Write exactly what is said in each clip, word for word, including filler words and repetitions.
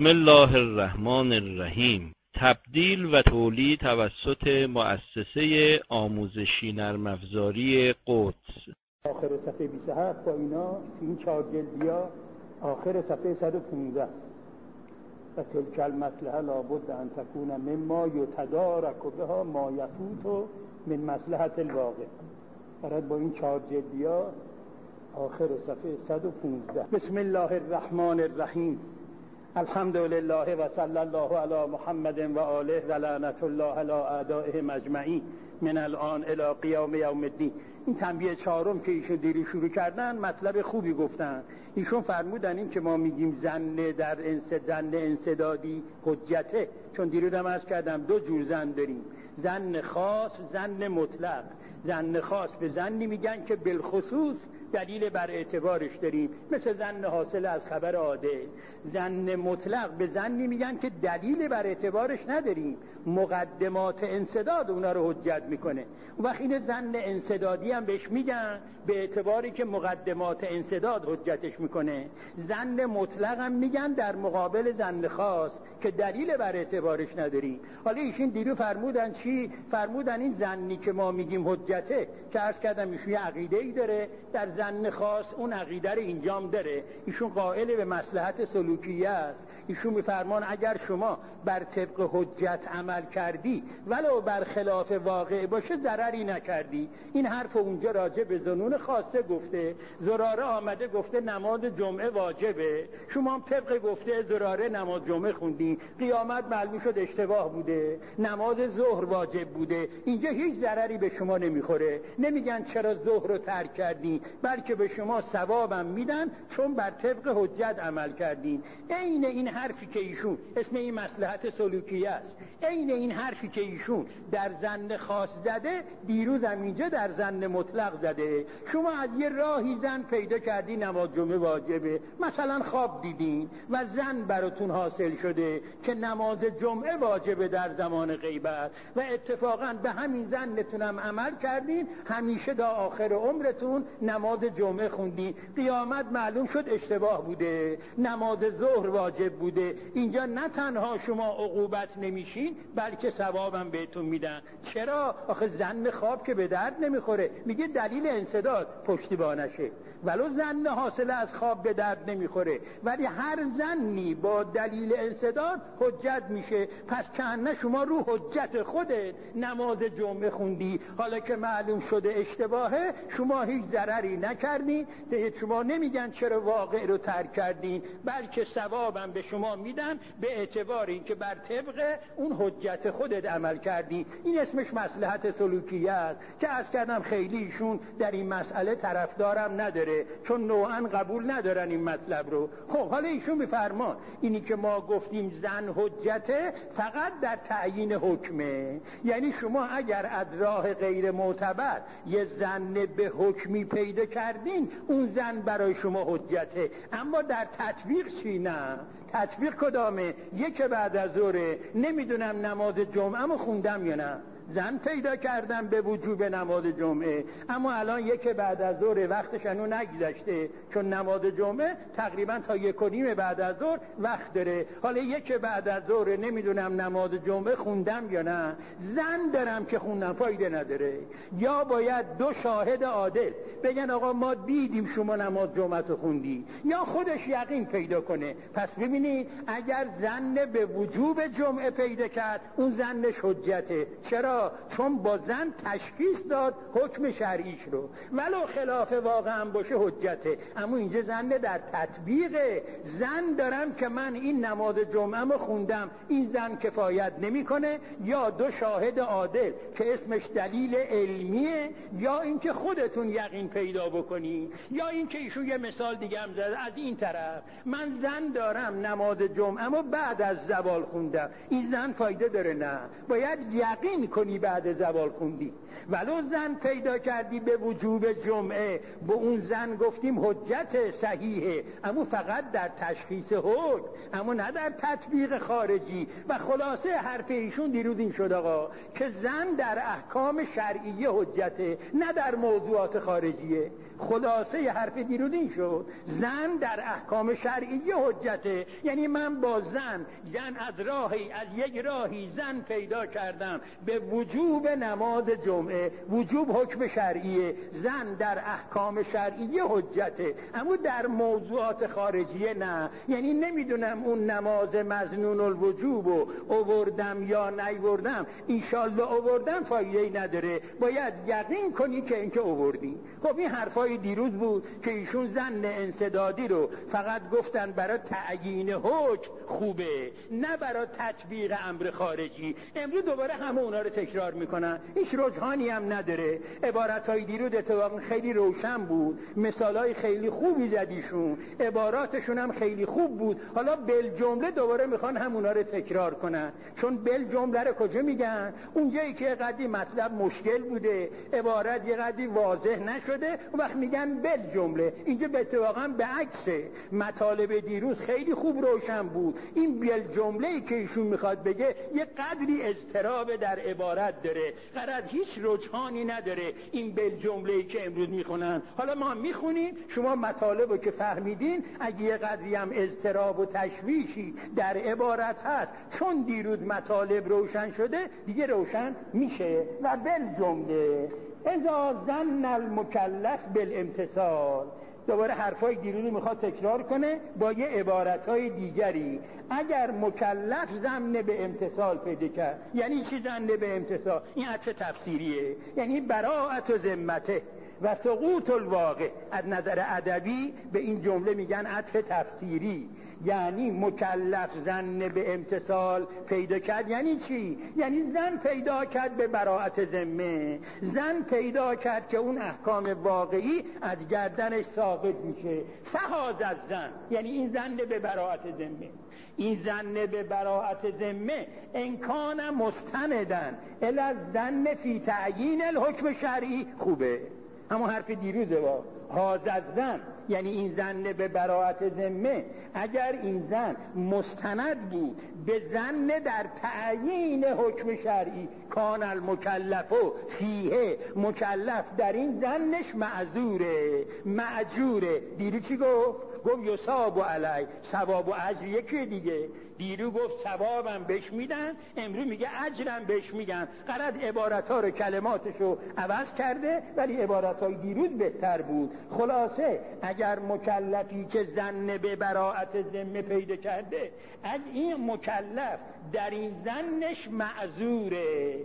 بسم الله الرحمن الرحیم. تبدیل و تولید توسط مؤسسه آموزشی نرم افزاری قدس. آخر صفحه بیست و هفت با اینا این چهار جلدیا آخر صفحه صد و پانزده و تلک المصلحه لابد ان تکون مما یتدارک بها ما یفوت من مصلحت الواقع. برات با این چهار جلدیا آخر صفحه صد و پانزده. بسم الله الرحمن الرحیم. الحمد لله و صلی الله علی محمد و آله و لعنت الله علی اعدائهم اجمعین من الان الی قیام یوم الدین. این تنبیه چهارم که ایشون دیری شروع کردن مطلب خوبی گفتن. ایشون فرمودن این که ما میگیم زن در زن انسدادی حجته، چون دیروز هم عرض کردم دو جور زن داریم، زن خاص، زن مطلق. زن خاص به زنی میگن که بالخصوص دلیل بر اعتبارش داریم، مثل زن حاصل از خبر عاده. زن مطلق به زنی میگن که دلیل بر اعتبارش نداریم، مقدمات انسداد اونا رو حجت میکنه. اون وقت این زن انسدادی هم بهش میگن به اعتباری که مقدمات انسداد حجتش میکنه. زن مطلق هم میگن در مقابل زن خاص که دلیل بر اعتبارش نداریم. حالا ایشون دیرو فرمودن چی؟ فرمودن این زنی که ما میگیم حجته، که عرض کردم ایشون یه عقیده‌ای داره در زن خاص، اون عقیده رو اینجام داره. ایشون قائل به مصلحت سلوکیه است. ایشون میفرمان اگر شما بر طبق حجت عمل کردی ولو بر خلاف واقع باشه ضرری نکردی. این حرف اونجا راجع به زنون خاصه گفته. زراره آمده گفته نماز جمعه واجبه، شما هم طبق گفته زراره نماز جمعه خوندی، قیامت معلوم شد اشتباه بوده، نماز ظهر واجب بوده. اینجا هیچ ضرری به شما نمیخوره، نمیگن چرا ظهر رو ترک کردی، بلکه به شما ثوابم میدن چون بر طبق حجت عمل کردین. عین این حرفی که ایشون اسم این مصلحت سلوکیه است، عین این حرفی که ایشون در زن خاص زده دیروز هم اینجا در زن مطلق زده. شما از یه راهی زن پیدا کردی نماز جمعه واجبه، مثلا خواب دیدین و زن براتون حاصل شده که نماز جمعه واجبه در زمان غیبت و اتفاقا به همین زنتونم عمل کردین، همیشه تا آخر عمرتون نماز جمعه خوندی، قیامت معلوم شد اشتباه بوده، نماز ظهر واجب بوده. اینجا نه تنها شما عقوبت نمیشین بلکه ثوابم بهتون میدن. چرا؟ آخه زن خواب که به درد نمیخوره، میگه دلیل انسداد پشتیبانشه. ولو زن حاصله از خواب به درد نمیخوره، ولی هر زنی با دلیل انسداد حجت میشه. پس کنه شما رو حجت خودت نماز جمعه خوندی، حالا که معلوم شده اشتباهه شما هیچ ضرری نکردین. شما نمیگن چرا واقع رو ترک کردین، بلکه ثوابم به شما میدن به اعتبار این که بر طبق اون حجت خودت عمل کردی. این اسمش مصلحت سلوکیه است که عرض کردم خیلی ایشون در این مسئله طرفدارم نداره، چون نوعا قبول ندارن این مطلب رو. خب حالا ایشون میفرمان اینی که ما گفتیم زن حجته فقط در تعیین حکمه، یعنی شما اگر از راه غیر معتبر یه زن به حکمی پیدا کردین اون زن برای شما حجته، اما در تطبیق چی؟ نه. تطبیق کدامه؟ یک بعد از ظهر نمیدونم نماز جمعه مو خوندم یا نه، زن پیدا کردم به وجوب نماز جمعه، اما الان یک بعد از ظهر وقتش هنو نگذشته، چون نماز جمعه تقریبا تا یک و نیم بعد از ظهر وقت داره. حالا یک بعد از ظهر نمیدونم نماز جمعه خوندم یا نه، زن دارم که خوندم، فایده نداره. یا باید دو شاهد عادل بگن آقا ما دیدیم شما نماز جمعه تو خوندی، یا خودش یقین پیدا کنه. پس ببینید اگر زن به وجوب جمعه پیدا کرد اون زنش حجته. چرا؟ چون با زن تشخیص داد حکم شرعیش رو، ولو خلاف واقع هم باشه حجته. اما اینجا زن در تطبیق زن دارم که من این نماز جمعه رو خوندم، این زن کفایت نمیکنه. یا دو شاهد عادل که اسمش دلیل علمیه، یا اینکه خودتون یقین پیدا بکنی، یا اینکه ایشون یه مثال دیگه هم زد از این طرف، من زن دارم نماز جمعه رو بعد از زوال خوندم، این زن فایده داره؟ نه، باید یقین کنی بعد زوال خوندی. ولو زن پیدا کردی به وجوب جمعه، به اون زن گفتیم حجت صحیحه، اما فقط در تشخیص حکم، اما نه در تطبیق خارجی. و خلاصه حرف ایشون دیروز این شد آقا که زن در احکام شرعیه حجته، نه در موضوعات خارجیه. خلاصه حرف دیروز این شد زن در احکام شرعی حجته. یعنی من با زن زن از راهی از یک راهی زن پیدا کردم به وجوب نماز جمعه، وجوب حکم شرعیه، زن در احکام شرعی حجته. اما در موضوعات خارجیه نه. یعنی نمیدونم اون نماز مظنون الوجوب رو آوردم یا نیوردم، انشالله آوردم فایده‌ای نداره، باید یقین کنی که اینکه آوردی. خب این حرفای دیروز بود که ایشون زن انسدادی رو فقط گفتن برای تعیین حکم خوبه، نه برای تطبیق امر خارجی. امروز دوباره همه اونا رو تکرار میکنن، هیچ رجحانی هم نداره. عبارتهای دیروز اتفاقا خیلی روشن بود، مثالای خیلی خوبی زدیشون، عباراتشون هم خیلی خوب بود. حالا بالجمله دوباره میخوان همونا رو تکرار کنن، چون بالجمله رو کجا میگن؟ اونجایی که قدی مطلب مشکل بوده، عبارت یه قدی واضح نشده، اون وقت میگن بالجمله. اینجا به اتفاقا به عکسه، مطالب دیروز خیلی خوب روشن بود، این بالجمله‌ای که ایشون میخواد بگه یه قدری اضطراب در عبارت داره، قرار هیچ رجحانی نداره این بالجمله‌ای که امروز میخونن. حالا ما میخونیم، شما مطالبو که فهمیدین، اگه یه قدری هم اضطراب و تشویشی در عبارت هست چون دیروز مطالب روشن شده دیگه روشن میشه. و بالجمله اذا ظن المکلف بالامتثال، دوباره حرفای دیروزی میخواد تکرار کنه با یه عبارتهای دیگری. اگر مکلف ظن به امتثال پیدا کرد، یعنی چی ظن به امتثال؟ این عطف تفسیریه، یعنی براءت و ذمته و سقوط الواقع. از نظر ادبی به این جمله میگن عطف تفسیری. یعنی مکلف زن به امتثال پیدا کرد یعنی چی؟ یعنی زن پیدا کرد به براءت ذمه، زن پیدا کرد که اون احکام واقعی از گردنش ساقط میشه. فهاز از زن، یعنی این زن به براءت ذمه، این زن به براءت ذمه انکان مستندن الی الظن فی تعیین الحکم شرعی. خوبه همون حرف دیروزه با هاز از زن، یعنی این زن به براءت ذمه اگر این زن مستند بود به زن در تعیین حکم شرعی، کان المکلف فیه، مکلف در این زنش معذوره معجوره. دیرو چی گفت؟ گفت یصاب علی، ثواب و اجر یکی دیگه. دیرو گفت ثوابم بهش میدن، امروز میگه اجرم بهش میگن. قرار عبارتها رو کلماتشو عوض کرده، ولی عبارتهای دیروز بهتر بود. خلاصه اگر مکلفی که زن به براءت ذمه پیدا کرده، اگه این مکلف در این زنش معذوره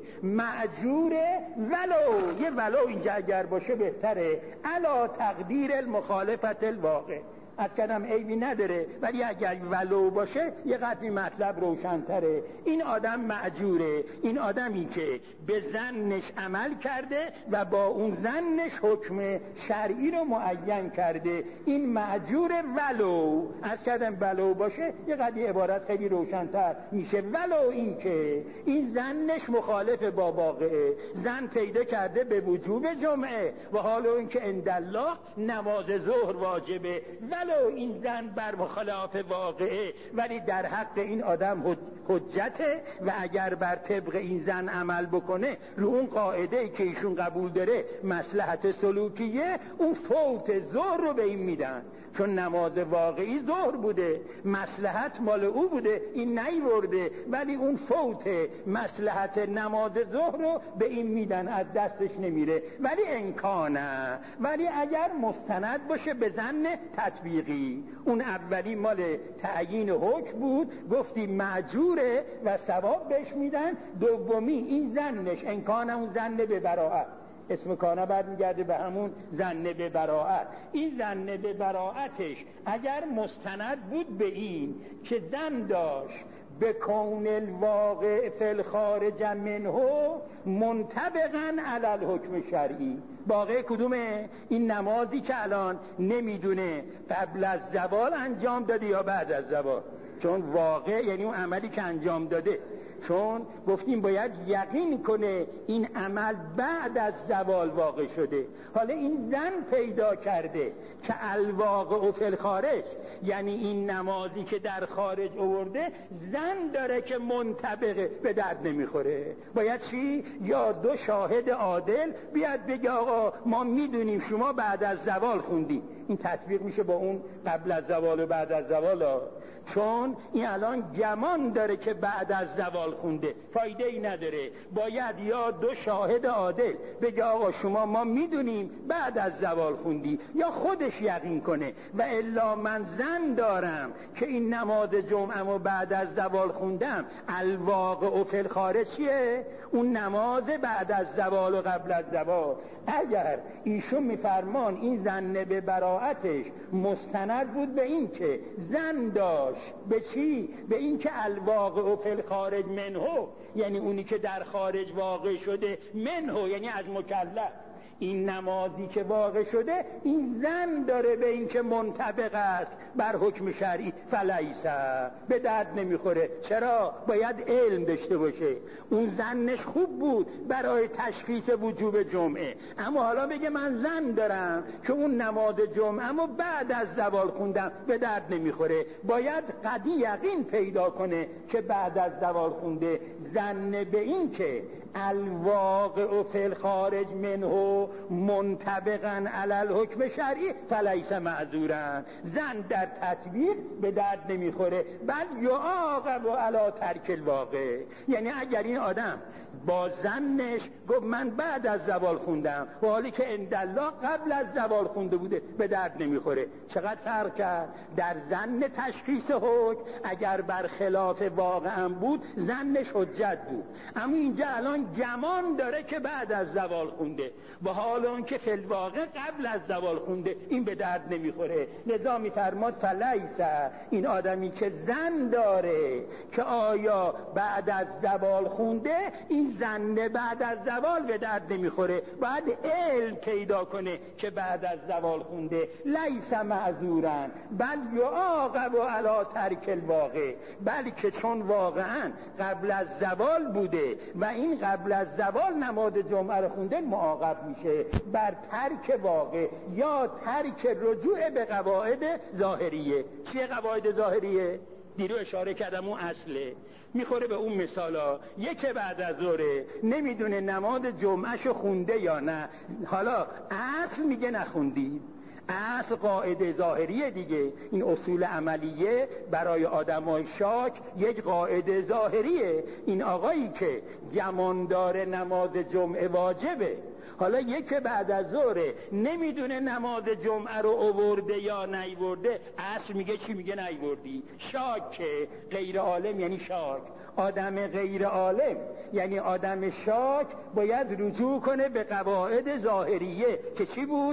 معجوره، ولو، یه ولو اینجا اگر باشه بهتره، علا تقدیر المخالفت الواقع. از کدام عیبی نداره، ولی اگر ولو باشه یه قدری مطلب روشن‌تره. این آدم معجوره، این آدمی که به زنش عمل کرده و با اون زنش حکم شرعی رو معین کرده، این معجور. ولو، از کدام ولو باشه یه قدری عبارت خیلی روشن‌تر میشه. ولو این که این زنش مخالف با واقعه، زن پیدا کرده به وجوب جمعه و حالا این که اندالله نماز ظهر واجبه، ولو این زن بر خلاف واقعه، ولی در حق این آدم حجته و اگر بر طبق این زن عمل بکنه رو اون قاعده که ایشون قبول داره مصلحت سلوکیه، اون فوت ظهر رو به این میدن، چون نماز واقعی ظهر بوده، مصلحت مال او بوده، این نیورده، ولی اون فوت مصلحت نماز ظهر رو به این میدن، از دستش نمیره. ولی امکانه، ولی اگر مستند باشه به زن تطبیقی، اون اولی مال تعیین حکم بود، گفتی معجوره و ثواب بهش میدن. دومی این زنش امکانه، اون زن به براءت، اسم کانه برمیگرده به همون زن به براءت. این زن به براءتش اگر مستند بود به این که زن داشت به کون الواقع فی الخارج منه منطبقا علی الحکم شرعی. واقع کدومه؟ این نمازی که الان نمیدونه قبل از زوال انجام داده یا بعد از زوال، چون واقع یعنی اون عملی که انجام داده چون گفتیم باید یقین کنه این عمل بعد از زوال واقع شده. حالا این زن پیدا کرده که الواقع فی الخارج، یعنی این نمازی که در خارج آورده زن داره که منطبقه، به درد نمیخوره. باید چی؟ یا دو شاهد عادل بیاد بگه آقا ما میدونیم شما بعد از زوال خوندی. این تطبیق میشه با اون قبل از زوال و بعد از زوال ها. چون این الان گمان داره که بعد از زوال خونده، فایده ای نداره. باید یا دو شاهد عادل بگه آقا شما ما میدونیم بعد از زوال خوندی، یا خودش یقین کنه. و الا من زن دارم که این نماز جمعه بعد از زوال خوندم، الواقع فی الخارج چیه؟ اون نماز بعد از زوال و قبل از زوال. اگر ایشون میفرمان این زن به براعتش مستند بود به این که زن داشت به چی؟ به این که الواقع فی الخارج منه، یعنی اونی که در خارج واقع شده، منه یعنی از مکلف، این نمازی که واقع شده این زن داره به این که منطبق است بر حکم شرعی، فلیسه به درد نمیخوره. چرا؟ باید علم داشته باشه. اون زنش خوب بود برای تشخیص وجوب جمعه، اما حالا بگه من زن دارم که اون نماز جمعه اما بعد از زوال خوندم، به درد نمیخوره. باید قطعی یقین پیدا کنه که بعد از زوال خونده. زن به این که الواقع فی الخارج منه منطبقا علی الحکم شرعی فلیس معذورا، زن در تطبیق به درد نمیخوره، بل یعاقب علی ترک الواقع. یعنی اگر این آدم با زنش گفت من بعد از زوال خوندم و حالی که عندالله قبل از زوال خونده بوده، به درد نمیخوره. چقدر فرق کرد در زن تشخیص حکم. اگر بر خلاف واقعا بود زنش حجت بود، اما اینجا الان گمان داره که بعد از زوال خونده و حال اون که فی الواقع قبل از زوال خونده، این به درد نمیخوره. لذا میفرماد فلیسه، این آدمی که زن داره که آیا بعد از زوال خونده، این زن بعد از زوال به درد نمیخوره. باید علم پیدا کنه که بعد از زوال خونده. لیس معذورن بل یعاقب علی ترک الواقع، بلکه چون واقعا قبل از زوال بوده و این قبل از زوال نماز جمعه رو خونده، معاقب میشه بر ترک واقع یا ترک رجوع به قواعد ظاهریه. چیه قواعد ظاهریه؟ دیرو اشاره کردم اون اصله، میخوره به اون مثالا. یکی بعد از ظهره نمیدونه نماز جمعهشو خونده یا نه، حالا اصل میگه نخوندی، اصل قاعده ظاهریه دیگه. این اصول عملیه برای آدمای شاک یک قاعده ظاهریه. این آقایی که گمان داره نماز جمعه واجبه، حالا یک بعد از ظهر نمیدونه نماز جمعه رو آورده یا نیورده، اصل میگه چی؟ میگه نیوردی. شاک غیر عالم یعنی شاک، آدم غیر عالم یعنی آدم شاک باید رجوع کنه به قواعد ظاهریه که چی بود؟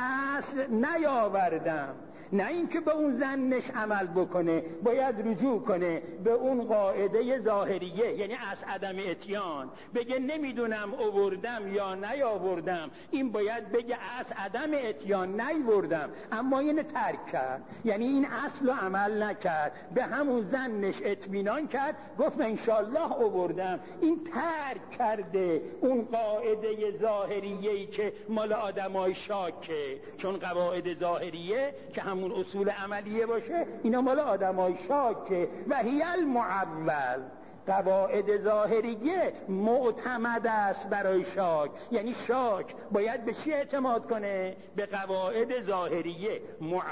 اصل نیاوردم، نه اینکه به اون زنش عمل بکنه، باید رجوع کنه به اون قاعده ظاهریه، یعنی از عدم اتیان. بگه نمیدونم آوردم یا نیاوردم، این باید بگه از عدم اتیان نیاوردم، اما این ترک کرد، یعنی این اصل رو عمل نکرد، به همون زنش اطمینان کرد، گفت من انشالله آوردم. این ترک کرده اون قاعده ظاهریه‌ای که مال آدمای شاکه، چون قواعد ظاهریه که هم همون اصول عملیه باشه، اینا مال آدمای شاکه. و هی المعول، قواعد ظاهریه معتمد است برای شاک، یعنی شاک باید به چی اعتماد کنه؟ به قواعد ظاهریه.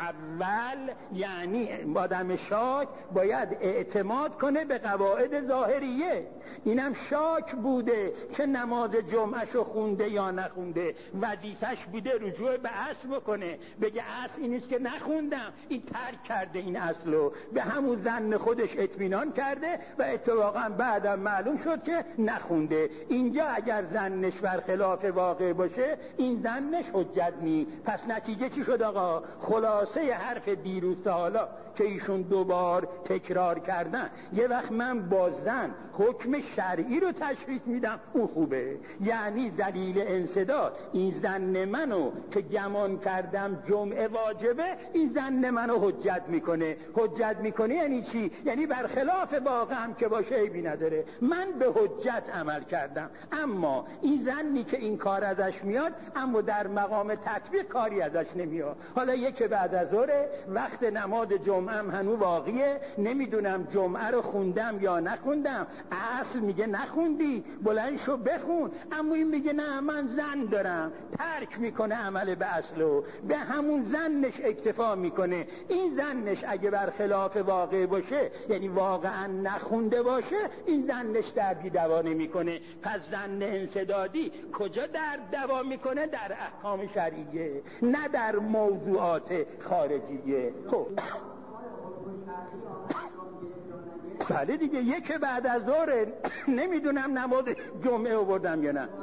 معول یعنی آدم شاک باید اعتماد کنه به قواعد ظاهریه. اینم شاک بوده که نماز جمعهشو خونده یا نخونده، وظیفش بوده رجوع به اصل بکنه، بگه اصل این نیست که نخوندم، این ترک کرده این اصلو، به همون ظن خودش اطمینان کرده و اتفاقا بعدم معلوم شد که نخونده. اینجا اگر ظنش برخلاف واقع باشه، این ظنش حجت نی. پس نتیجه چی شد آقا؟ خلاصه حرف دیروز تا حالا که ایشون دوبار تکرار کردن، یه وقت من با ظن حکم شرعی رو تشخیص میدم، اون خوبه، یعنی دلیل انسداد این ظن منو که گمان کردم جمعه واجبه، این ظن منو حجت میکنه. حجت میکنه یعنی چی؟ یعنی برخلاف واقع هم که باشه واجبی نداره. من به حجت عمل کردم، اما این زنی که این کار ازش میاد اما در مقام تطبیق کاری ازش نمیاد. حالا یک بعد از ظهر وقت نماز جمعه هم هنوز باقیه، نمیدونم جمعه رو خوندم یا نخوندم. اصل میگه نخوندی، بلند شو بخون. اما این میگه نه من زن دارم، ترک میکنه عمل به اصلو، به همون زنش اکتفا میکنه. این زنش اگه برخلاف واقع باشه، یعنی واقعا نخونده باشه، این زنش درد دوا نمیکنه. پس زن انسدادی کجا درد دوا میکنه؟ در احکام شرعیه، نه در موضوعات خارجیه. خب بله دیگه، یک بعد از ظهر نمیدونم نماز جمعه آوردم یا نه.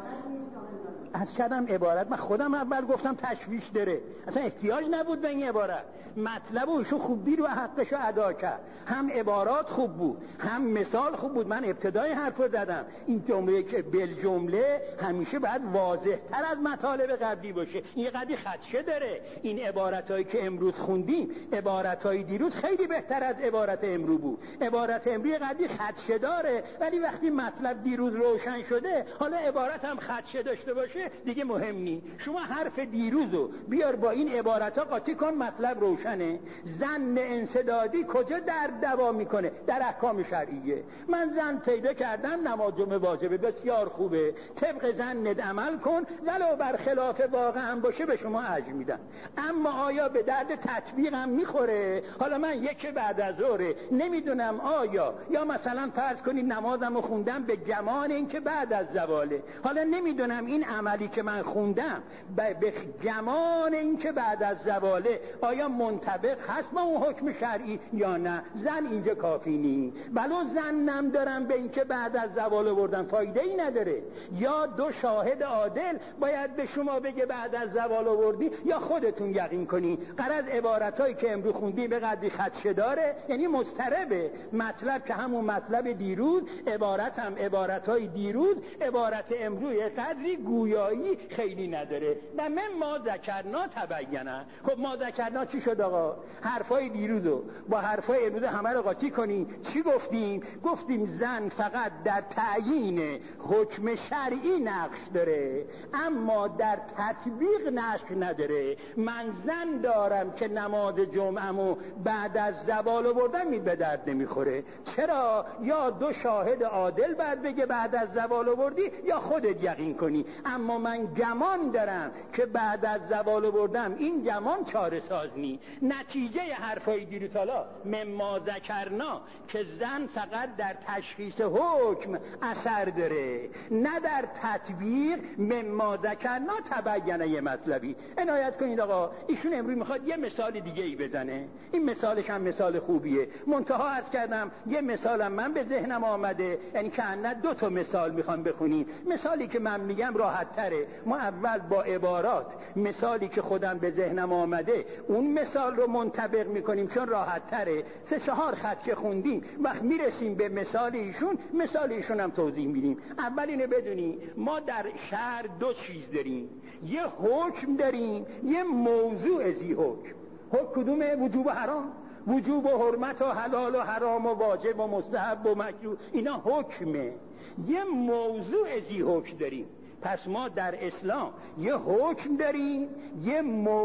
از کردم عبارت من خودم اول گفتم تشویش داره، اصلا احتیاج نبود به این عبارت. مطلب و ایشون خوب دید و حقشو ادا کرد. هم عبارات خوب بود، هم مثال خوب بود. من ابتدای حرف رو زدم، این جمله که بل جمله همیشه باید واضح تر از مطالب قبلی باشه. این قدری خدشه داره. این عبارتایی که امروز خوندیم، عبارتای دیروز خیلی بهتر از عبارت امروز بود. عبارت امروز قدری خدشه داره، ولی وقتی مطلب دیروز روشن شده، حالا عبارت هم خدشه داشته باشه دیگه مهم نی. شما حرف دیروزو بیار با این عبارتا قاطی کن، مطلب روشنه. زن انسدادی کجا در دوا میکنه؟ در احکام شرعیه. من زن پیدا کردم، نماز جمعه واجبه، بسیار خوبه، طبق زنت عمل کن، ولو برخلاف واقع هم باشه به شما اجر میدن. اما آیا به درد تطبیق هم میخوره؟ حالا من یک بعد از ظهر نمیدونم آیا، یا مثلا فرض کنید نمازمو خوندم به گمان این که بعد از زواله، حالا نمیدونم این عملی که من خوندم به گمان این که بعد از زواله آیا منطبق هست با اون حکم شرعی یا نه. زن اینجا کافی نی. بلو زنم دارم به این که بعد از زوال آوردن، فایده ای نداره. یا دو شاهد عادل باید به شما بگه بعد از زوال آوردی، یا خودتون یقین کنی. غرض عبارتایی که امروز خوندی به قدری خدشه داره، یعنی مضطربه. مطلب که همون مطلب دیروز، عبارت هم عبارتای دیروز، عبارت امروز قدری گویایی خیلی نداره. و من ما ذکرنا تبینه. خب ما ذکرنا چی شد آقا؟ حرفای دیروزو با حرفای امروز همه رو قاطی کنی. چی گفتیم؟ گفتیم زن فقط در تعیین حکم شرعی نقش داره، اما در تطبیق نقش نداره. من زن دارم که نماز جمعه‌مو بعد از زوال آوردن می به درد نمیخوره. چرا؟ یا دو شاهد عادل بعد بگه بعد از زوال آوردی، یا خودت یقین کنی. اما من گمان دارم که بعد از زوال بردم، این گمان چاره ساز نی. نتیجه حرفای دیروز حالا مما ذکرنا که زن فقط در تشخیص حکم اثر داره، نه در تطبیق. مما ذکرنا تبینه یه مطلبی. عنایت کنید آقا، ایشون امروز میخواد یه مثال دیگه ای بزنه. این مثالش هم مثال خوبیه. منتها عرض کردم یه مثالم من به ذهنم آمده، یعنی که نه دو تا مثال میخوام بخونیم. مثالی که من میگم راحت تره. ما اول با عبارات مثالی که خودم به ذهنم آمده اون مثال رو منطبق میکنیم، چون راحت تره. سه چهار خط که خوندیم، وقت میرسیم به مثال ایشون، مثال ایشون هم توضیح میدیم. اول اینو بدونی ما در شهر دو چیز داریم، یه حکم داریم، یه موضوع زی حکم. حکم کدومه؟ وجوب و حرام. وجوب و حرمت و حلال و حرام و واجب و مستحب و مکروه، اینا حکمه. یه موضوع زی حکم داریم. پس ما در اسلام یه حکم داریم، یه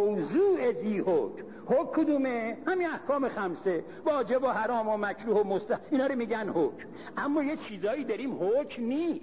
موضوع زی حکم. حکم کدومه؟ همین احکام خمسه، واجب و حرام و مکروه و مستحب، اینا رو میگن حکم. اما یه چیزایی داریم حکم نی،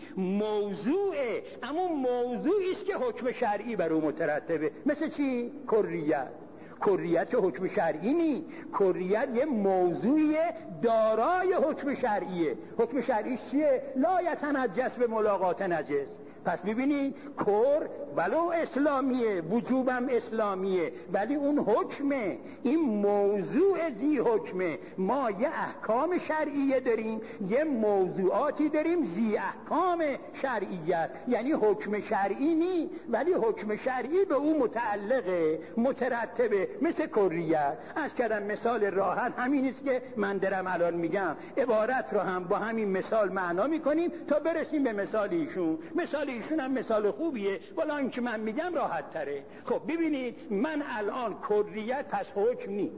موضوعه. اما موضوعی است که حکم شرعی بر اون مترتبه. مثل چی؟ کریت. کریت که حکم شرعی نی، کریت یه موضوعی دارای حکم شرعیه. حکم شرعی چیه؟ لا یتنجس به ملاقات نجس. پس میبینید کر ولو اسلامیه، وجوبم اسلامیه، ولی اون حکمه. این موضوع زی حکمه. ما یه احکام شرعیه داریم، یه موضوعاتی داریم زی احکام شرعیت، یعنی حکم شرعی نی، ولی حکم شرعی به اون متعلقه، مترتبه. مثل کریت. از کردم مثال راحت همین است که من درم الان میگم. عبارت رو هم با همین مثال معنا میکنیم تا برسیم به مثال ایشون. مثال ایشون هم مثال خوبیه، والا این که من میگم راحت تره. خب ببینید من الان کریت پس حکم نی،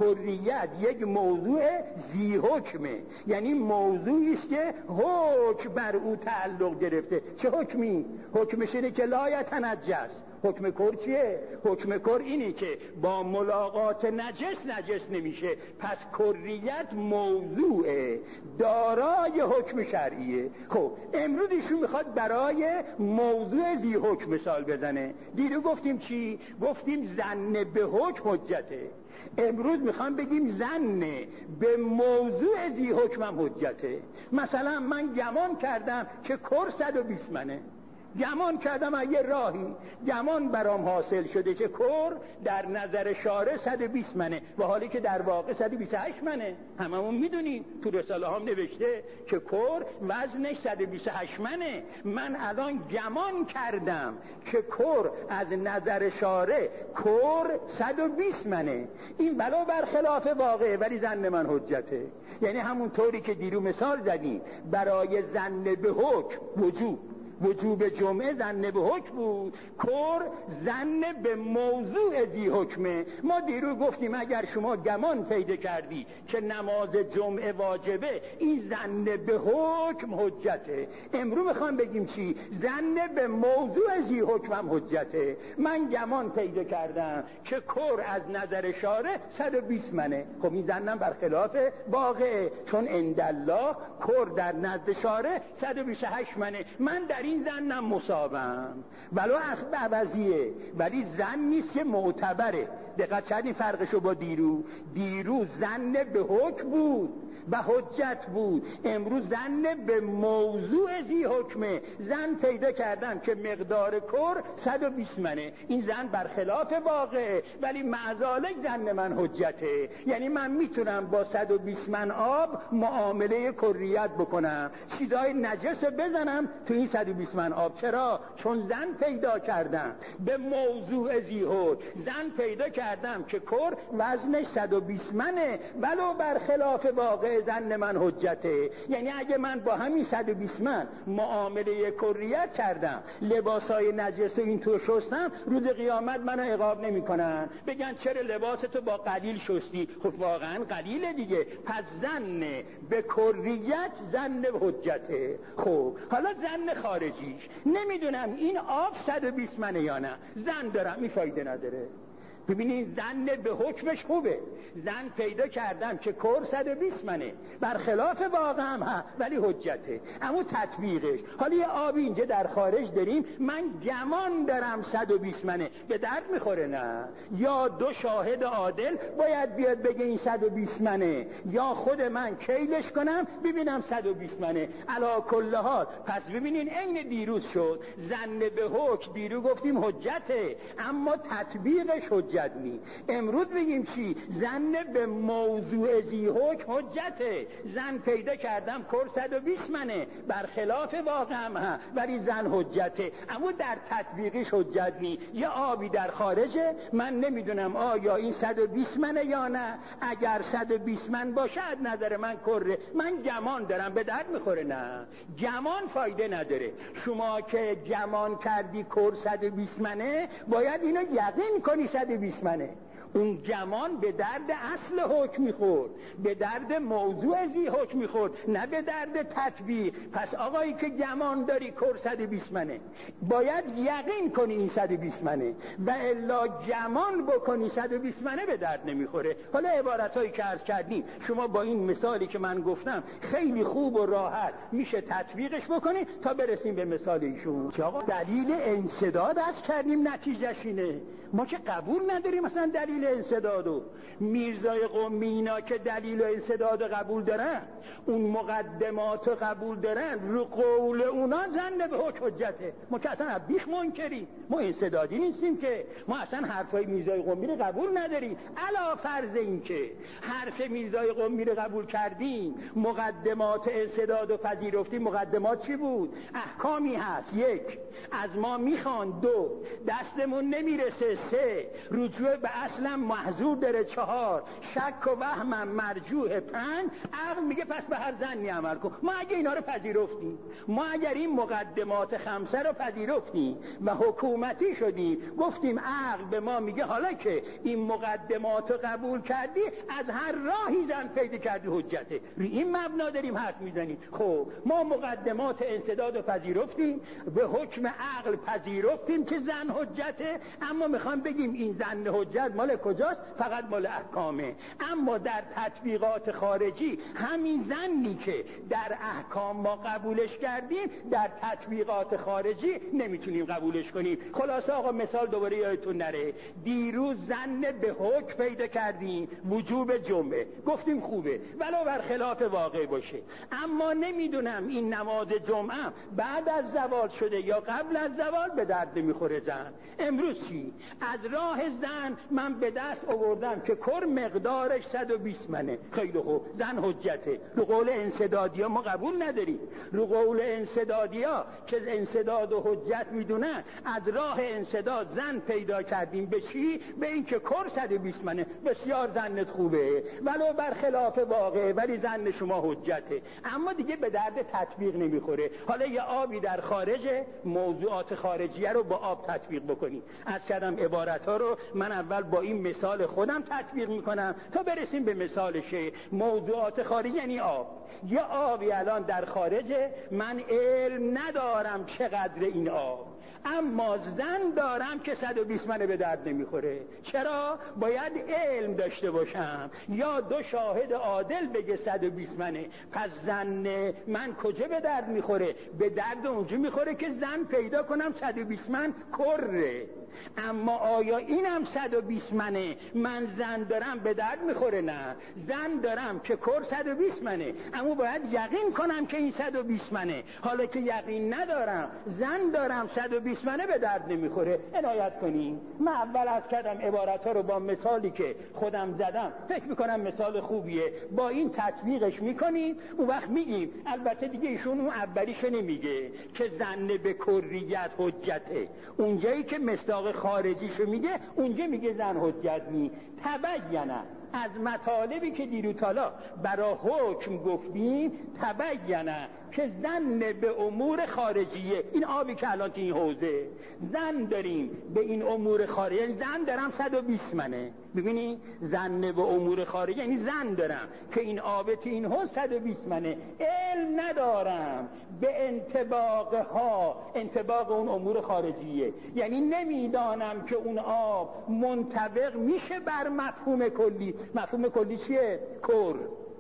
کریت یک موضوع ذی حکمه، یعنی موضوعی است که حکم بر او تعلق گرفته. چه حکمی؟ حکمش اینه که لا یتنجس. حکم کر چیه؟ حکم کر اینه که با ملاقات نجس نجس نمیشه. پس کریت موضوعه دارای حکم شرعیه. خب امروز ایشون میخواد برای موضوع ذی حکم مثال بزنه. دیرو گفتیم چی؟ گفتیم ظن به حکم حجته. امروز میخوام بگیم ظن به موضوع ذی حکم هم حجته. مثلا من گمان کردم که کر صد و بیست منه، گمان کردم اگه راهی گمان برام حاصل شده که کر در نظر شارع صد و بیست منه و حالی که در واقع صد و بیست و هشت منه. هممون میدونیم تو رساله هم نوشته که کر وزنش صد و بیست و هشت منه. من الان گمان کردم که کر از نظر شارع کر صد و بیست منه. این بلا برخلاف واقعه ولی ظن من حجته. یعنی همون طوری که دیرو مثال زدیم برای ظن به حکم وجوب وجوب جمعه ظن به حکم بود، کر ظن به موضوع ذی حکمه. ما دیرو گفتیم اگر شما گمان پیدا کردی که نماز جمعه واجبه، این ظن به حکم حجته. امروز میخوام بگیم چی؟ ظن به موضوع ذی حکم هم حجته. من گمان پیدا کردم که کر از نظر شارع صد و بیست منه. خب این ظنم برخلاف واقعه، چون عندالله کر در نزد شارع صد و بیست و هشت منه. من در این ظنم مصابم ولو اخب عوضیه، ولی ظن نیست که معتبره. دقت کردین فرقشو با دیرو؟ دیرو ظن به حکم بود و حجت بود، امروز ظن به موضوع ذی حکمه. ظن پیدا کردم که مقدار کر صد و بیست منه. این ظن برخلاف واقعه ولی معذالک ظن من حجته. یعنی من میتونم با صد و بیست من آب معامله کریت بکنم، چیزای نجس بزنم تو این صد و بیست من آب. چرا؟ چون ظن پیدا کردم به موضوع ذی حکم. ظن پیدا کردم که کر وزنش صد و بیست منه ولو برخلاف واقع ظن من حجته. یعنی اگه من با همین صد و بیست من معامله کریت کردم، لباسای نجس این تو شستم، روز قیامت منو عقاب نمیکنن، بگن چرا لباستو با قلیل شستی؟ خب واقعا قلیله دیگه. پس ظن به کریت ظن حجته. خب حالا ظن خارجیش نمیدونم این آب صد و بیست منه یا نه، ظن دارم، این فایده نداره. ببینید ظن به حکمش خوبه. ظن پیدا کردم که کر صد و بیست منه، برخلاف واقع هم ها ولی حجته. اما تطبیقش، حالا یه آبی اینجا در خارج داریم، من گمان دارم صد و بیست منه، به درد میخوره نه؟ یا دو شاهد عادل باید بیاد بگه این صد و بیست منه، یا خود من کیلش کنم ببینم صد و بیست منه. علا کل حال پس ببینین عین دیروز شد. ظن به حکم دیرو گفتیم حجته، اما تطبیقش حجت نی. امروز بگیم چی؟ ظن به موضوع ذی حکم حجته. ظن پیدا کردم کر صد و بیست منه، برخلاف واقع هم ها ولی ظن حجته، اما در تطبیقش حجت نی. یه آبی در خارجه، من نمیدونم آیا این صد و بیست منه یا نه. اگر صد و بیست من باشه از نظر من کره، من گمان دارم، به درد میخوره نه؟ گمان فایده نداره. شما که گمان کردی کر صد و بیست منه باید اینو یقین کنی صد و بیست منه. اون گمان به درد اصل حکم میخورد، به درد موضوع ذی حکم میخورد، نه به درد تطبیق. پس آقایی که گمان داری کر صد و بیست منه باید یقین کنی این صد و بیست منه، و الا گمان بکنی صد و بیست منه به درد نمیخوره. حالا عبارتایی که عرض کردیم شما با این مثالی که من گفتم خیلی خوب و راحت میشه تطبیقش بکنی تا برسیم به مثال ایشون که آقا دلیل انسداد عرض کردیم نتیجهش اینه. ما که قبول نداریم مثلا دلیل انسدادو. میرزای قمی اینا که دلیل انسداد قبول دارن، اون مقدمات قبول دارن، رو قول اونا ظن به حکم حجته. ما که اصلا بیخ منکریم، ما انسدادی نیستیم که، ما اصلا حرفای میرزای قمی رو قبول نداریم. علا فرض این که حرف میرزای قمی رو قبول کردیم، مقدمات انسداد و پذیرفتیم. مقدمات چی بود؟ احکامی هست، یک از ما میخوان، دو دستمون نمیرسه، سه رجوع به اصل عقلم محظور داره چهار، شک و وهمم مرجوح پنج، عقل میگه پس به هر ظنی عمل کن. ما اگه اینا رو پذیرفتیم، ما اگر این مقدمات خمسه رو پذیرفتیم و حکومتی شدیم، گفتیم عقل به ما میگه حالا که این مقدمات رو قبول کردی از هر راهی زن پیدا کردی حجته، روی این مبنا داریم حرف میزنیم. خب ما مقدمات انسداد رو پذیرفتیم، به حکم عقل پذیرفتیم که زن حجته، اما میخوام بگیم این زن حجت مال کجاست؟ فقط مال احکامه. اما در تطبیقات خارجی همین زنی که در احکام ما قبولش کردیم در تطبیقات خارجی نمیتونیم قبولش کنیم. خلاصه آقا مثال دوباره یادتون نره، دیروز زن به حکم پیدا کردیم وجوب جمعه، گفتیم خوبه ولو بر خلاف واقع باشه، اما نمیدونم این نماز جمعه بعد از زوال شده یا قبل از زوال به درد میخوره زن. امروز چی؟ از راه زن من به دست آوردم که کر مقدارش صد و بیست منه، خیلی خوب، زن حجته. رو قول انسدادی ها ما قبول نداریم، رو قول انسدادی ها که انسداد و حجت میدونن، از راه انسداد زن پیدا کردیم به چی؟ به این که کر صد و بیست منه، بسیار زنت خوبه ولو بر خلاف واقع، ولی زن شما حجته. اما دیگه به درد تطبیق نمیخوره. حالا یه آبی در خارجه، موضوعات خارجیه رو با آب تطبیق بکنیم. از کردم عبارت ها رو من اول با این مثال خودم تطبیق میکنم تا برسیم به مثال شیخ. موضوعات خارجی یعنی آب. یه آبی الان در خارجه، من علم ندارم چقدر این آب، اما زن دارم که صد و بیست منه به درد نمیخوره. چرا؟ باید علم داشته باشم یا دو شاهد عادل بگه صد و بیست منه. پس زن من کجا به درد میخوره؟ به درد اونجا میخوره که زن پیدا کنم صد و بیست من کره. اما آیا اینم صد و بیست منه من زن دارم به درد میخوره؟ نه، زن دارم که کر صد و بیست منه، اما باید یقین کنم که این صد و بیست منه. حالا که یقین ندارم، زن دارم صد و بیست منه، به درد نمیخوره. عنایت کنیم. من اول از کردم عبارت ها رو با مثالی که خودم زدم فکر میکنم مثال خوبیه، با این تطبیقش میکنیم، اون وقت میگیم. البته دیگه ایشون اون اولیشه نمیگه که زن به کریت حجته، اونجایی که مصداق خارجیشو میگه اونجا میگه زن حجت نی. تبینه از مطالبی که دیروتالا برای حکم گفتیم، تبینه که زن به امور خارجیه، این آبی که الان تو این حوزه زن داریم به این امور خارجی، زن دارم صد و بیست منه. ببینی زن به امور خارجی یعنی زن دارم که این آب تو این حوزه صد و بیست منه، علم ندارم به انطباق ها، انطباق اون امور خارجیه، یعنی نمیدانم که اون آب منطبق میشه بر مفهوم کلی. مفهوم کلی چیه؟ کر.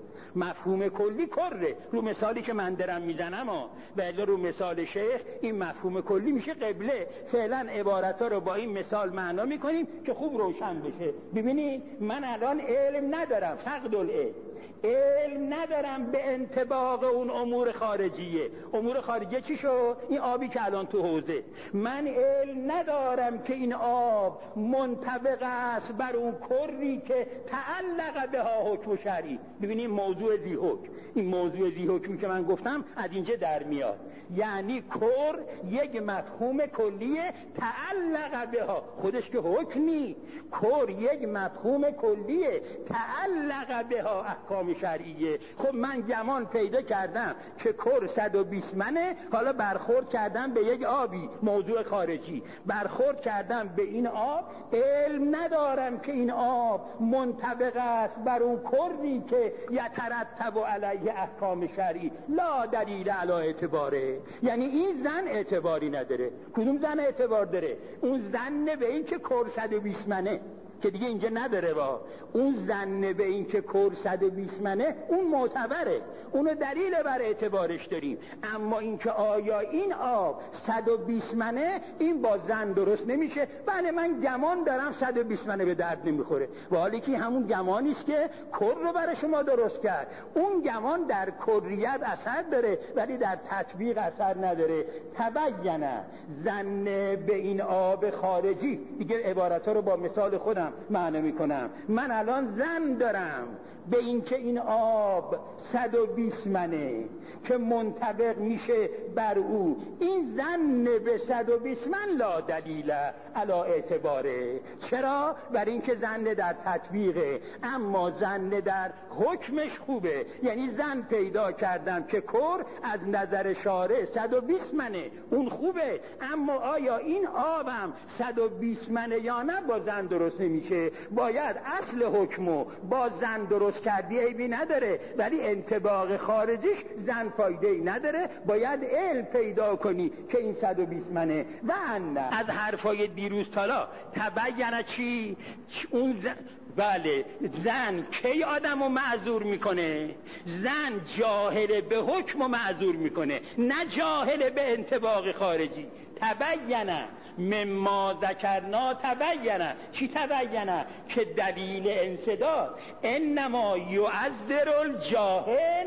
مفهوم کلی کره. رو مثالی که من دارم میزنم ها، ولی رو مثال شیخ این مفهوم کلی میشه قبله. فعلا عبارت ها رو با این مثال معنا میکنیم که خوب روشن بشه. ببینید من الان علم ندارم، فقد العلم، علم ندارم به انطباق اون امور خارجیه. امور خارجیه چی شو؟ این آبی که الان تو حوزه، من علم ندارم که این آب منطبق است بر اون کری که تعلق به ها حکم شرعی. ببینید موضوع ذی حکم، این موضوع ذی حکمی که من گفتم از اینجا در میاد، یعنی کر یک مفهوم کلیه تعلق به ها، خودش که حکم نی، کر یک مفهوم کلیه تعلق به ها احکام شرعیه. خب من گمان پیدا کردم که کر صد و بیست منه، حالا برخورد کردم به یک آبی موضوع خارجی، برخورد کردم به این آب، علم ندارم که این آب منطبق است بر اون کری که یترتب علیه احکام شرعی، لا دلیل علی اعتباره. یعنی این زن اعتباری نداره. کدوم زن اعتبار داره؟ اون زن به این که کر صد و بیست منه که دیگه اینجا نداره. با اون زن به این که کر صد و بیست منه اون معتبره، اونو دلیل بر اعتبارش داریم. اما این که آیا این آب صد و بیست منه، این با زن درست نمیشه. بله من گمان دارم صد و بیست منه به درد نمیخوره، و حالی که همون گمانیست که کر رو برای شما درست کرد. اون گمان در کریت اثر داره ولی در تطبیق اثر نداره. تبینه زن به این آب خارجی، دیگه عبارت ها رو با مثال خودم دارم معنی میکنم. من الان زن دارم به اینکه این آب صد و بیست منه که منطبق میشه بر او، این زن به صد و بیست من لا دلیل علا اعتباره. چرا؟ برای اینکه زن در تطبیقه، اما زن در حکمش خوبه. یعنی زن پیدا کردم که کر از نظر شارع صد و بیست منه، اون خوبه، اما آیا این آبم صد و بیست منه یا نه با زن درست نمیشه. باید اصل حکمو با زن درست کردی عیبی نداره، ولی انطباق خارجیش زن فایده ای نداره. باید علم پیدا کنی که این صد و بیست منه. و ان از حرفای دیروز تالا تبین چی؟ اون زن... بله، زن کی آدمو معذور میکنه؟ زن جاهل به حکم و معذور میکنه، نه جاهل به انطباق خارجی. تبینه مما ذکرنا تبینه. چی تبینه؟ که دلیل انسداد انما یعذر الجاهل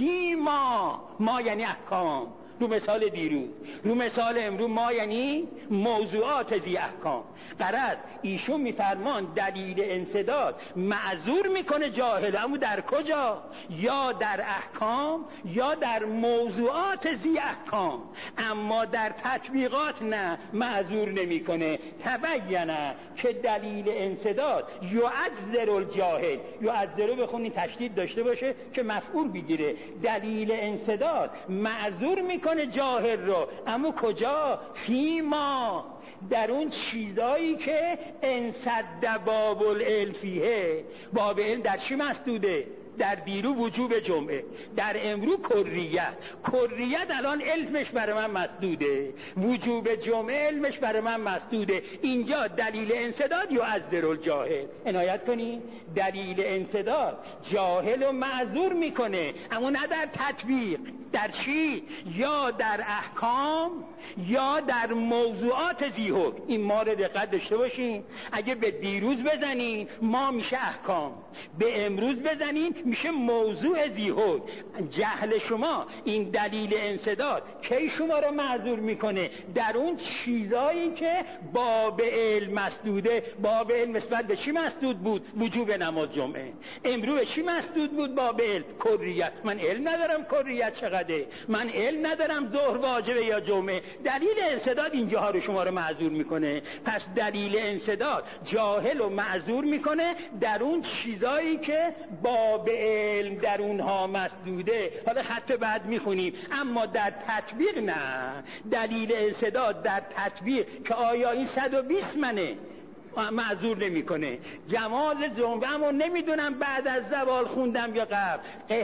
فیما، ما یعنی احکام، رو مثال دیروز، رو مثال امروز ما یعنی موضوعات زی احکام. قرد ایشون میفرمان دلیل انسداد معذور میکنه جاهل، اما در کجا؟ یا در احکام یا در موضوعات زی احکام، اما در تطبیقات نه، معذور نمیکنه. تبینه که دلیل انسداد یعذر الجاهل، یعذر بخونی تشدید داشته باشه که مفعول بگیره. دلیل انسداد معذور میکنه جاهل رو، اما کجا؟ فیما، در اون چیزایی که انصد باب العلم فیه. باب علم در چی مسدوده؟ در دیرو وجوب جمعه، در امرو کریت. کریت الان علمش برای من مسدوده، وجوب جمعه علمش برای من مسدوده. اینجا دلیل انسداد یعذر الجاهل. عنایت کنی، دلیل انسداد جاهل و معذور میکنه، اما نه در تطبیق. در چی؟ یا در احکام یا در موضوعات ذی حکم. این ما رو دقت داشته باشین. اگه به دیروز بزنین ما میشه احکام، به امروز بزنین میشه موضوع ذی حکم. جهل شما این دلیل انسداد کی شما رو معذور میکنه؟ در اون چیزایی که باب علم مسدوده. باب علم نسبت به چی مسدود بود؟ وجوب نماز جمعه. امروز چی مسدود بود؟ باب علم کریت. من علم ندارم کریت چقدره، من علم ندارم ظهر واجبه یا جمعه. دلیل انسداد اینجاها رو شما رو معذور میکنه. پس دلیل انسداد جاهل و معذور میکنه در اون چیزایی که باب علم در اونها مسدوده. حالا خط بعد میخونیم، اما در تطبیق نه. دلیل انسداد در تطبیق که آیا این صد و بیست منه معذور نمی کنه. جماز جمعه رو نمیدونم بعد از زوال خوندم یا قبل،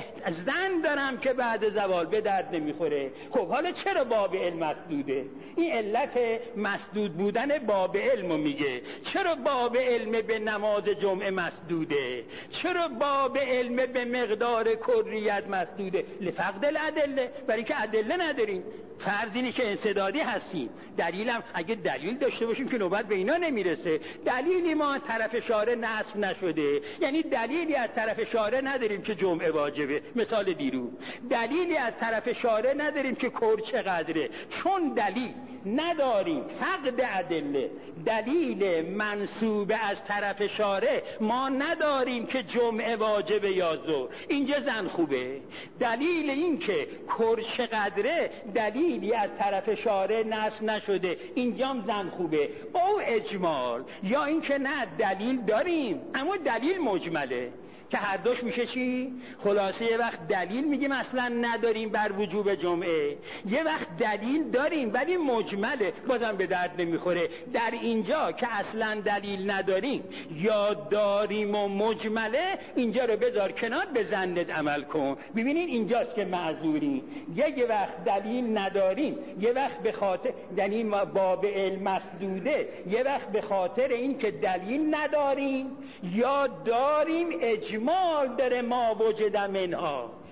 زن دارم که بعد زوال به درد نمیخوره. خب حالا چرا باب علم مسدوده؟ این علت مسدود بودن باب علم میگه. چرا باب علم به نماز جمعه مسدوده؟ چرا باب علم به مقدار کریت مسدوده؟ لفقد الادله، برای که ادله نداریم. فرض اینه که انسدادی هستیم. دلیلم اگه دلیل داشته باشیم که نوبت به اینا نمیرسه. دلیلی ما طرف شارع نصب نشده، یعنی دلیلی از طرف شارع نداریم که جمعه واجبه، مثال دیرو. دلیلی از طرف شارع نداریم که کور چقدره، چون دلیل نداریم. فقد ادله، دلیل منسوب از طرف شارع ما نداریم که جمعه واجبه یا ظهر. اینجا زن خوبه. دلیل این که کور چقدره دلیلی از طرف شارع نصب نشده، اینجام زن خوبه. او اجمال، یا این که نه دلیل داریم اما دلیل مجمله، که هر دوش میشه چی؟ خلاصه یه وقت دلیل میگیم اصلا نداریم بر وجوب جمعه، یه وقت دلیل داریم ولی مجمله، بازم به درد نمیخوره. در اینجا که اصلا دلیل نداریم یا داریم و مجمله، اینجا رو بذار کنار، به ظنت عمل کن. ببینین اینجاست که معذوریم. یه وقت دلیل نداریم، یه وقت به خاطر یعنی باب علم مسدوده، یه وقت به خاطر این که دلیل نداریم یا داریم اجمال داره ما وجد منها.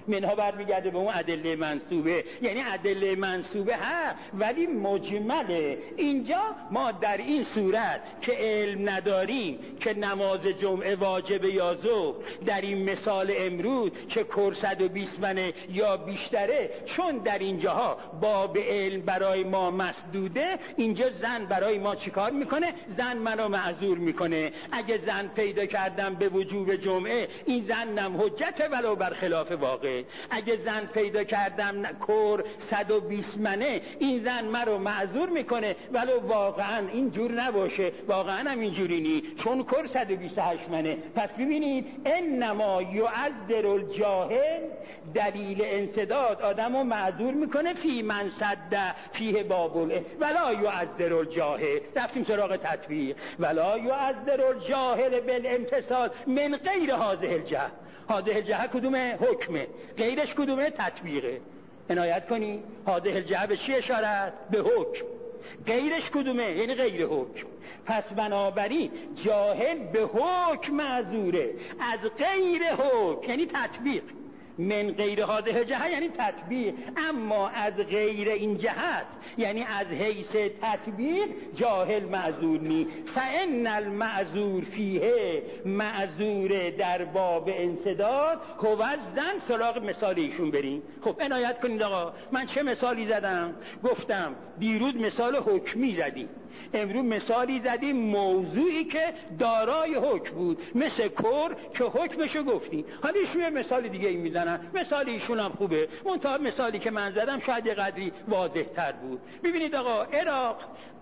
منها برمیگرده به اون ادله منسوبه، یعنی ادله منسوبه ها ولی مجمله. اینجا ما در این صورت که علم نداریم که نماز جمعه واجبه یا ظهر، در این مثال امروز که کر صد و بیست منه یا بیشتره، چون در اینجاها باب علم برای ما مسدوده، اینجا زن برای ما چیکار میکنه؟ زن منو معذور میکنه. اگه زن پیدا کردم به وجوب جمعه، این زنم حجته ولو برخلاف واقع. اگه زن پیدا کردم کر صد و بیست منه، این زن منو معذور میکنه ولو واقعا اینجور نباشه، واقعا هم اینجوری نی، چون کر صد و بیست و هشت منه. پس ببینید انما یعذر الجاهل، دلیل انسداد آدمو معذور میکنه فی من صد فیه بابل ولا یعذر الجاهل. رفتیم سراغ تطبیق. ولا یعذر الجاهل بالامتثال من غیر هذه الجهه. هذه الجهه کدومه؟ حکمه. غیرش کدومه؟ تطبیقه. عنایت کنی هذه الجهه به چی اشارت؟ به حکم. غیرش کدومه؟ یعنی غیر حکم. پس بنابراین جاهل به حکم معذوره، از غیر حکم یعنی تطبیق. من غیر هذه جهت یعنی تطبیق، اما از غیر این جهت یعنی از حیث تطبیق جاهل معذور نی. فان المعذور فیه، معذور در باب انسداد هو زن. سراغ مثال ایشون بریم. خب عنایت کنید آقا، من چه مثالی زدم؟ گفتم دیروز مثال حکمی زدیم، امروز مثالی زدیم موضوعی که دارای حکم بود، مثل کر که حکمشو گفتیم. حالا ایشون یه مثال دیگه ای میزنن، مثال ایشون هم خوبه، منتها مثالی که من زدم شاید یه قدری واضح تر بود. ببینید آقا، عراق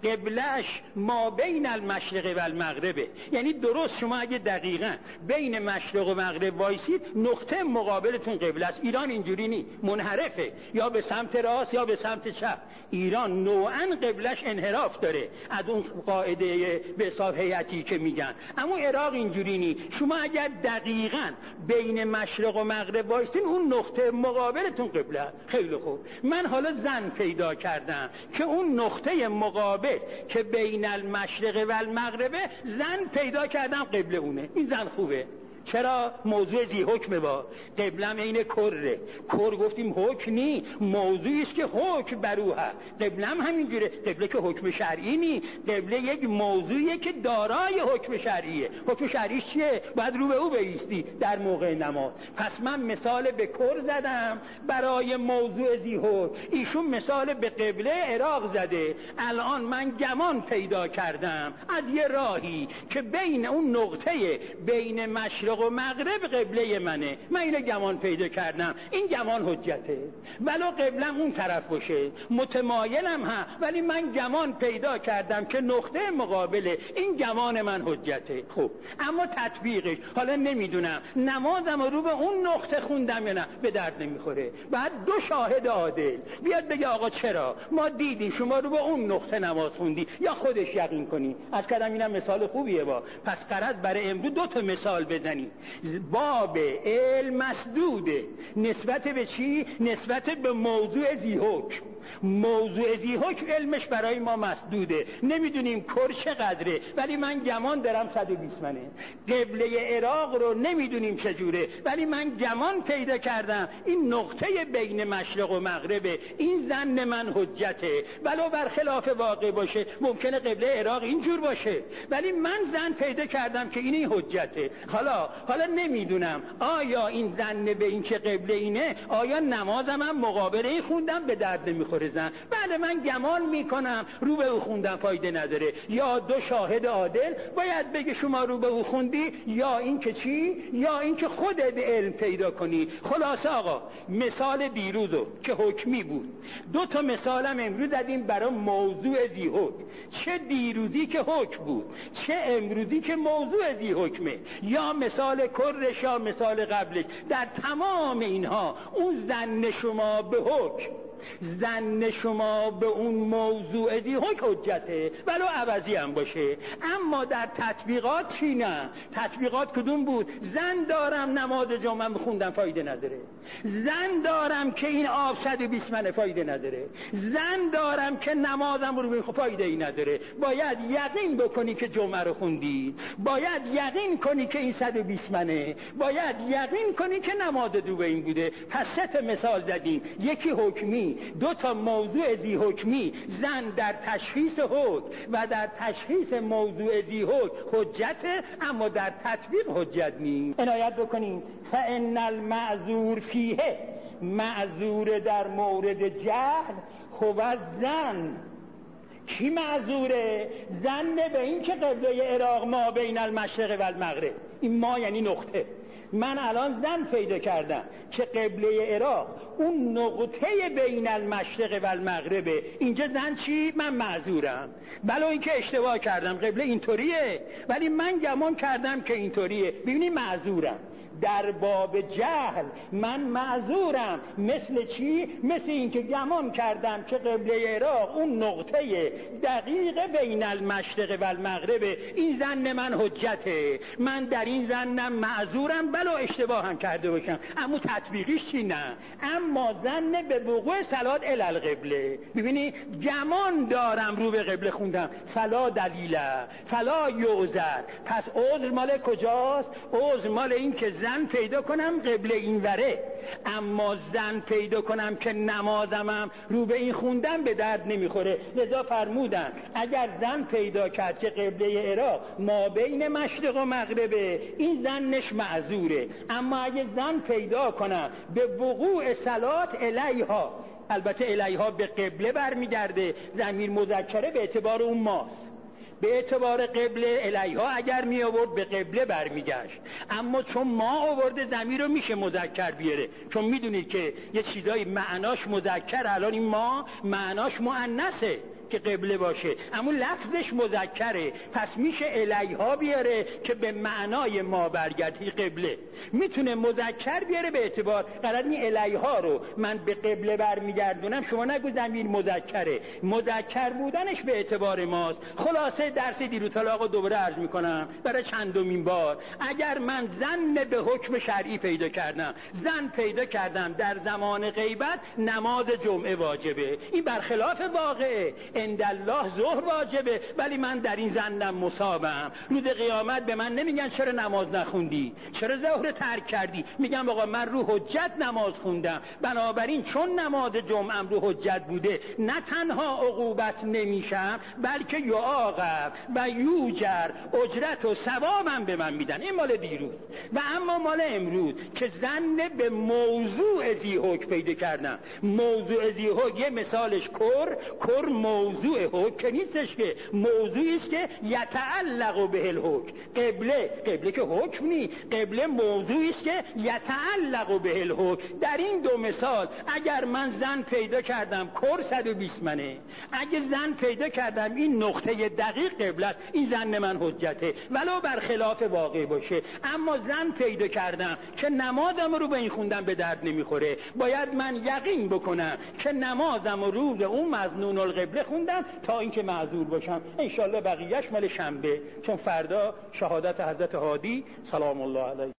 قبلش ما بین المشرق و المغربه، یعنی درست شما اگه دقیقاً بین مشرق و مغرب وایسید نقطه مقابلتون قبله است. ایران اینجوری نی، منحرفه، یا به سمت راست یا به سمت چپ. ایران نوعاً قبلش انحراف داره از اون قاعده به حساب هیئتی که میگن، اما عراق اینجوری نی. شما اگر دقیقاً بین مشرق و مغرب وایسین اون نقطه مقابلتون قبله. خیلی خوب، من حالا زن پیدا کردم که اون نقطه مقابل که بین المشرق و المغرب زن پیدا کردم قبله اونه. این زن خوبه. چرا؟ موضوع زی حکمه. با قبلم این کره، کر گفتیم حکم نی، موضوعی است که حکم بروها. قبلم همینجوره، قبله که حکم شرعی نی، قبله یک موضوعیه که دارای حکم شرعیه. حکم شرعی چیه؟ باید رو به او بایستی در موقع نماز. پس من مثال به کر زدم برای موضوع زی حکم، ایشون مثال به قبله عراق زده. الان من گمان پیدا کردم از یه راهی که بین اون نقطه بین مشرق و مغرب قبله منه، من اینو گمان پیدا کردم، این گمان حجته. ولو قبلم اون طرف باشه، متمایلم ها، ولی من گمان پیدا کردم که نقطه مقابله، این گمان من حجته. خب اما تطبیقش حالا نمیدونم نمازم رو به اون نقطه خوندم یا نه، به درد نمیخوره. بعد دو شاهد عادل بیاد بگه آقا چرا ما دیدیم شما رو به اون نقطه نماز خوندی، یا خودش یقین کنی. از کردم اینم مثال خوبیه. با پس قرار برای امروز دو تا مثال بزنی. باب علم مسدوده نسبت به چی؟ نسبت به موضوع ذی حکم. موضوع ذی حکم علمش برای ما مسدوده، نمیدونیم کر چقدره، ولی من گمان دارم صد و بیست منه. قبله عراق رو نمیدونیم چجوره، ولی من گمان پیدا کردم این نقطه بین مشرق و مغربه، این ظن من حجته. ولو برخلاف واقع باشه، ممکنه قبله عراق اینجور باشه، ولی من ظن پیدا کردم که این این حجته. حالا حالا نمیدونم آیا این ظن به این که قبله اینه، آیا نمازم هم مقابله خوندم به درد نمیخوره زن؟ بله من گمان میکنم رو به او خوندم فایده نداره، یا دو شاهد عادل باید بگه شما رو به او خوندی، یا این که چی؟ یا این که خودت علم پیدا کنی. خلاصه آقا مثال دیروزو که حکمی بود، دو تا مثالم امروز زدیم برای موضوع ذی حکم. چه دیروزی که حکم بود، چه امروزی که موضوع ذی حکمه، یا مثال کرش یا مثال قبلش. در تمام اینها اون ظن شما به حکم زن شما به اون موضوع دی حجته ولو عوضی هم باشه. اما در تطبیقات چی؟ نه. تطبیقات کدوم بود؟ زن دارم نماز جمعه میخوندم فایده نداره، زن دارم که این آب صد و بیست منه فایده نداره، زن دارم که نمازم رو بخونم فایده ای نداره. باید یقین بکنی که جمعه رو خوندی، باید یقین کنی که این صد و بیست منه، باید یقین کنی که نماز دو به این بوده. پس سه تا مثال زدیم، یکی حکمی، دو تا موضوع دی حکمی. زن در تشخیص حکم و در تشخیص موضوع دی حکم حجته، اما در تطبیق حجت نیست. عنایت بکنیم فإن المعذور فیه، معذور در مورد جهل هو زن. کی معذوره؟ زن به این که قبله عراق ما بین المشرق و المغرب، این ما یعنی نقطه. من الان زن پیدا کردم که قبله عراق اون نقطه بین المشرق و المغربه، اینجا زن چی؟ من معذورم. بلا اینکه اشتباه کردم، قبله اینطوریه ولی من گمان کردم که اینطوریه، ببینی معذورم. در باب جهل من معذورم. مثل چی؟ مثل اینکه گمان کردم که قبله عراق اون نقطه دقیق بین المشرق و المغرب. این ظن من حجته، من در این ظنم معذورم بلا اشتباه هم کرده باشم. اما تطبیقیش چی؟ نه. اما ظن به وقوع صلات الی القبله. ببینی گمان دارم رو به قبله خوندم، فلا دلیل فلا یعذر. پس عذر مال کجاست؟ عذر مال این که زن پیدا کنم قبله این وره، اما زن پیدا کنم که نمازمم رو به این خوندم به درد نمیخوره. لذا فرمودن اگر زن پیدا کرد که قبله عراق ما بین مشرق و مغربه، این زنش معذوره. اما اگه زن پیدا کنم به وقوع صلات الیها، البته الیها به قبله برمیگرده، ضمیر مذکره به اعتبار اون ماست، به اعتبار قبله الیها اگر می آورد به قبله برمیگشت. اما چون ما آورده ضمیر رو میشه مذکر بیاره، چون میدونید که یه چیزای معناش مذکر، الان این ما معناش مؤنثه که قبله باشه، اما لفظش مذکره، پس میشه الیها بیاره که به معنای ما برگردی قبله. میتونه مذکر بیاره به اعتبار قرار این الیها رو من به قبله برمیگردونم، شما نگو ضمیر مذکره، مذکر بودنش به اعتبار ماست. خلاصه درس دیروز طلاق رو دوباره عرض میکنم برای چندمین بار. اگر من زن به حکم شرعی پیدا کردم، زن پیدا کردم در زمان غیبت نماز جمعه واجبه، این برخلاف واقعه. عند الله ظهر واجبه، ولی من در این زنم مصابم. روز قیامت به من نمیگن چرا نماز نخوندی، چرا ظهر ترک کردی، میگم آقا من رو حجت نماز خوندم. بنابراین چون نماز جمعم رو حجت بوده، نه تنها عقوبت نمیشم بلکه یعاقب و یوجر، اجرت و ثوابم به من میدن. این مال دیروز. و اما مال امروز که زن به موضوع ذی حکم پیدا کردم. موضوع ذی حکم یه مثالش کر کر موضوع حکم نیستش، که موضوعی است که یتعلق به الحکم. قبله قبله که حکم نی، قبله موضوعی است که یتعلق به الحکم. در این دو مثال اگر من زن پیدا کردم کر صد و بیست منه، اگه زن پیدا کردم این نقطه دقیق قبله، این زن من حجته ولو برخلاف واقع باشه. اما زن پیدا کردم که نمازم رو به این خوندم به درد نمیخوره، باید من یقین بکنم که نمازم رو به اون مظنون القبله خوندم تا اینکه معذور باشم. انشالله بقیهش مال شنبه، چون فردا شهادت حضرت هادی سلام الله علیه.